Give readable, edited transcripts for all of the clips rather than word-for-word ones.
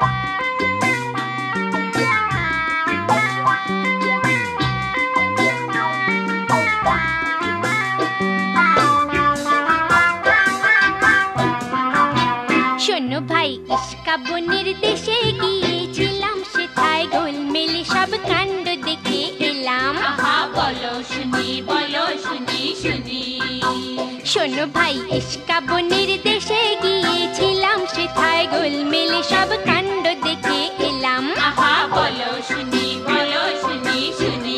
শোনো ভাই, ইস্কা বনের দেশে গিয়েছিলাম, সেথায় গোলমেলে সব কাণ্ড দেখে এলাম। বলো শুনি, বলো শুনি শুনি। শোনো ভাই, ইস্কা বনের দেশে গিয়েছিলাম, সেথায় গোলমেলে সব কাণ্ড দেখে এলাম। বলো শুনি, বলো শুনি শুনি।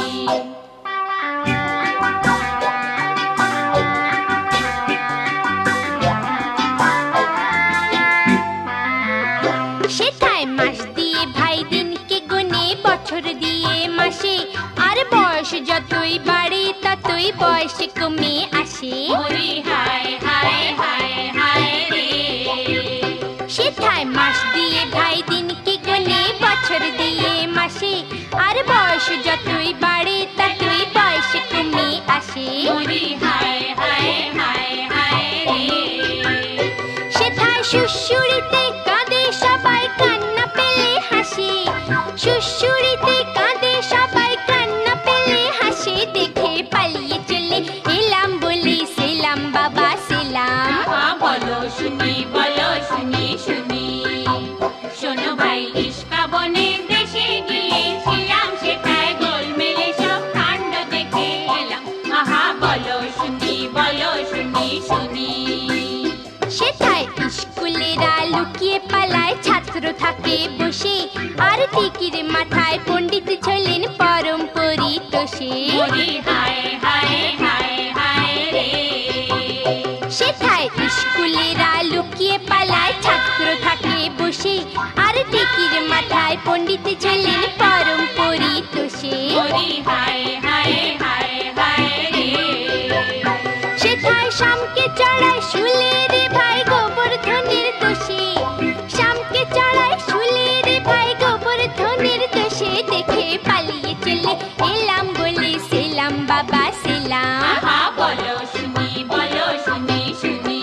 সেথায় মাস দিয়ে ভাই দিনকে গুনে, বছর দিয়ে মাসে, আর বয়স যতই বাড়ে ততই বয়স কমে আসে। হায় হায় হায় হায় রে। সেথায় মাস দিয়ে ভাই দিনকে গুনে, বছর দিয়ে মাসে, আর বয়স যতই বাড়ে ততই বয়স কমে আসে। হায় হায় হায় হায় রে। সেথায় সুশুড়িতে কাঁদে সবাই, কান্না পেলে হাসে। সুশুড়িতে কাঁদে সবাই, কান্না পেলে হাসে। দেখে পালিয়ে চলে এলাম, বলি সেলাম বাবা সেলাম। বলো শুনি, বলো শুনি শুনি। শোনো ভাই, ইস্কা বনের দেশে গিয়েছিলাম, সেটায় গোলমেলে সব কাণ্ড দেখে এলাম। বলো শুনি, বলো শুনি শুনি। সেথায় স্কুলেরা লুকিয়ে পালায়, ছাত্র থাকে বসে, আর টিকির মাথায় পণ্ডিত ছিলেন পরম পরিতোষে। হায় হায় হায় হায় রে। সেথায় স্কুলেরা লুকিয়ে পালায়, ছাত্র থাকে বসে, আর টিকির মাথায় পণ্ডিত ছিলেন পরম পরিতোষে। হায় হায় হায় হায় রে। সেথায় শামকে চড়ায় শুলে রে ভাই গোবর্ধনের দোষে। শামকে চড়ায় শুলে রে ভাই গোবর্ধনের দোষে। দেখে পালিয়ে চলে এলাম, বলে সেলাম বাবা সেলাম। বলো শুনি, বলো শুনি শুনি।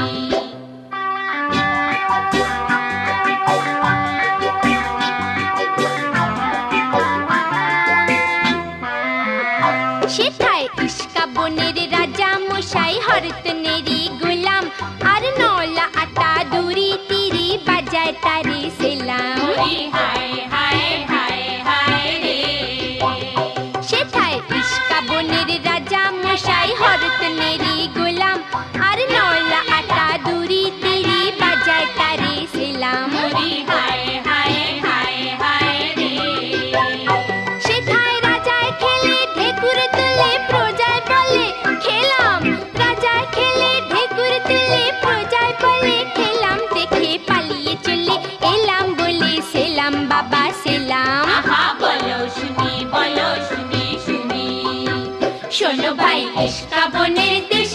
সেথায় ইস্কা বনের রাজা মশাই, হরতনেরই গোলাম, আর নলা আটা দড়ি তিরি বাজায় তারে সেলাম। হায় হায় হায় হায় রে। সেথায় ইস্কা বনের রাজা মশাই, হরতনেরই গোলাম, আর নলা আটা দড়ি তিরি বাজায় তারে সেলাম। হায় হায় হায় হায় রে। সেথায় রাজায় খেলে ঢেকুর তুলে, প্রজায় বলে খেলাম। রাজায় খেলে ঢেকুর তুলে, প্রজায় বলে খেলাম। দেখে পালিয়ে চলে এলাম, বলে সেলাম বাবা সেলাম। বলো শুনি, বলো শুনি শুনি। শোনো ভাই, ইস্কা বনের দেশে